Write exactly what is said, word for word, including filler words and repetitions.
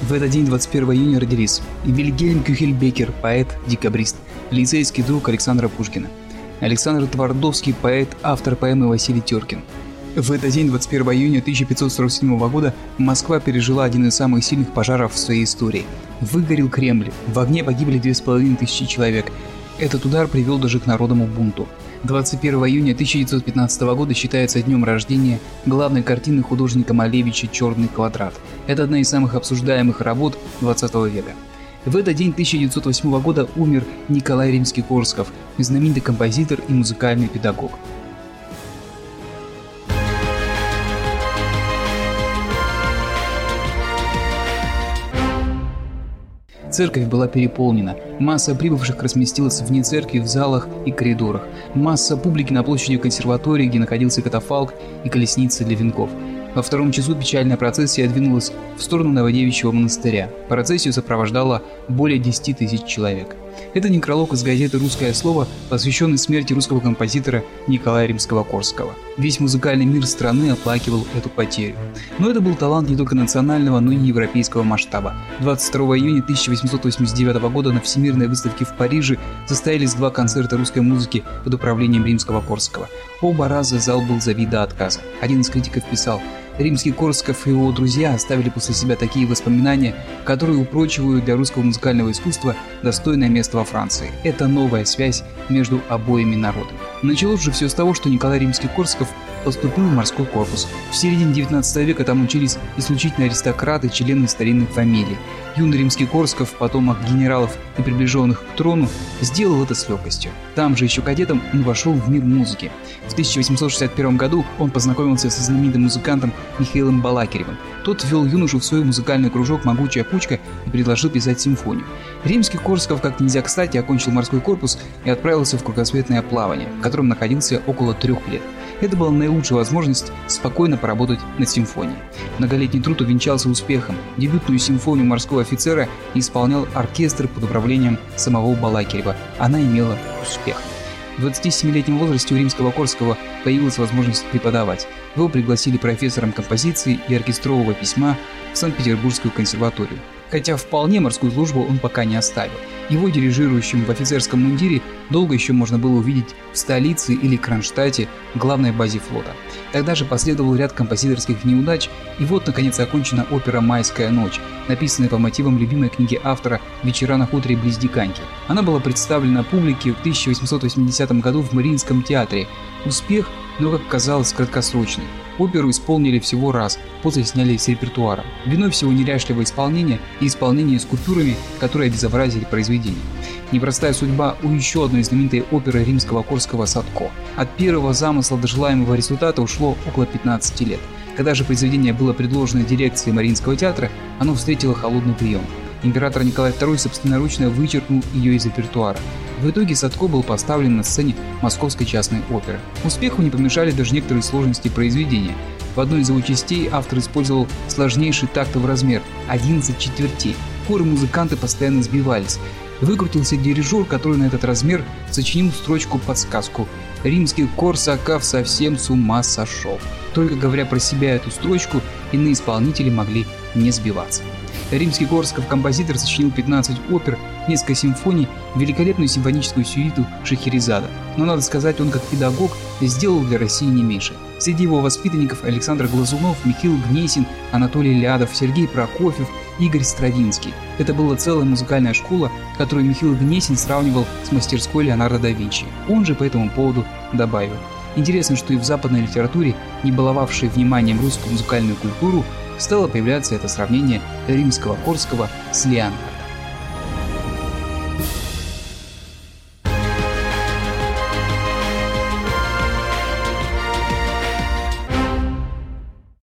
В этот день, двадцать первого июня, родились Вильгельм Кюхельбекер, поэт, декабрист, лицейский друг Александра Пушкина. Александр Твардовский, поэт, автор поэмы Василий Теркин. В этот день, двадцать первого июня тысяча пятьсот сорок седьмого года, Москва пережила один из самых сильных пожаров в своей истории. Выгорел Кремль, в огне погибли две с половиной тысячи человек. Этот удар привел даже к народному бунту. двадцать первого июня тысяча девятьсот пятнадцатого года считается днем рождения главной картины художника Малевича «Черный квадрат». Это одна из самых обсуждаемых работ двадцатого века. В этот день тысяча девятьсот восьмого года умер Николай Римский-Корсаков, знаменитый композитор и музыкальный педагог. Церковь была переполнена. Масса прибывших разместилась вне церкви, в залах и коридорах. Масса публики на площади консерватории, где находился катафалк и колесница для венков. Во втором часу печальная процессия двинулась в сторону Новодевичьего монастыря. Процессию сопровождало более десяти тысяч человек. Это некролог из газеты «Русское слово», посвященный смерти русского композитора Николая Римского-Корсакова. Весь музыкальный мир страны оплакивал эту потерю. Но это был талант не только национального, но и европейского масштаба. двадцать второго июня тысяча восемьсот восемьдесят девятого года на Всемирной выставке в Париже состоялись два концерта русской музыки под управлением Римского-Корсакова. Оба раза зал был забит до отказа. Один из критиков писал: Римский-Корсаков и его друзья оставили после себя такие воспоминания, которые упрочивают для русского музыкального искусства достойное место во Франции. Это новая связь между обоими народами. Началось же все с того, что Николай Римский-Корсаков поступил в морской корпус. В середине девятнадцатого века там учились исключительно аристократы, члены старинных фамилий. Юный Римский-Корсаков, потомок генералов и приближенных к трону, сделал это с легкостью. Там же еще кадетом он вошел в мир музыки. В тысяча восемьсот шестьдесят первом году он познакомился со знаменитым музыкантом Михаилом Балакиревым. Тот ввел юношу в свой музыкальный кружок «Могучая кучка» и предложил писать симфонию. Римский-Корсаков как нельзя кстати окончил морской корпус и отправился в кругосветное плавание, в котором находился около трех лет. Это была наилучшая возможность спокойно поработать над симфонией. Многолетний труд увенчался успехом. Дебютную симфонию морского офицера исполнял оркестр под управлением самого Балакирева. Она имела успех. В двадцатисемилетнем возрасте у Римского-Корсакова появилась возможность преподавать. Его пригласили профессором композиции и оркестрового письма в Санкт-Петербургскую консерваторию. Хотя вполне морскую службу он пока не оставил. Его дирижирующим в офицерском мундире долго еще можно было увидеть в столице или Кронштадте, главной базе флота. Тогда же последовал ряд композиторских неудач, и вот наконец окончена опера «Майская ночь», написанная по мотивам любимой книги автора «Вечера на хуторе близ Диканьки». Она была представлена публике в тысяча восемьсот восьмидесятом году в Мариинском театре. Успех, но, как казалось, краткосрочный. Оперу исполнили всего раз, после сняли с репертуара. Виной всего неряшливое исполнение и исполнение с купюрами, которые обезобразили произведение. Непростая судьба у еще одной знаменитой оперы Римского-Корсакова «Садко». От первого замысла до желаемого результата ушло около пятнадцати лет. Когда же произведение было предложено дирекции Мариинского театра, оно встретило холодный прием. Император Николай второй собственноручно вычеркнул ее из репертуара. В итоге Садко был поставлен на сцене Московской частной оперы. Успеху не помешали даже некоторые сложности произведения. В одной из его частей автор использовал сложнейший тактовый размер – одиннадцать четвертей. Хоры музыканты постоянно сбивались. Выкрутился дирижер, который на этот размер сочинил строчку-подсказку: «Римский-Корсаков совсем с ума сошел». Только говоря про себя эту строчку, иные исполнители могли не сбиваться. Римский-Корсаков композитор сочинил пятнадцать опер, несколько симфоний, великолепную симфоническую сюиту Шахерезада. Но, надо сказать, он как педагог сделал для России не меньше. Среди его воспитанников Александр Глазунов, Михаил Гнесин, Анатолий Лядов, Сергей Прокофьев, Игорь Стравинский. Это была целая музыкальная школа, которую Михаил Гнесин сравнивал с мастерской Леонардо да Винчи. Он же по этому поводу добавил: интересно, что и в западной литературе, не баловавшей вниманием русскую музыкальную культуру, стало появляться это сравнение Римского-Корсакова с Леонардо.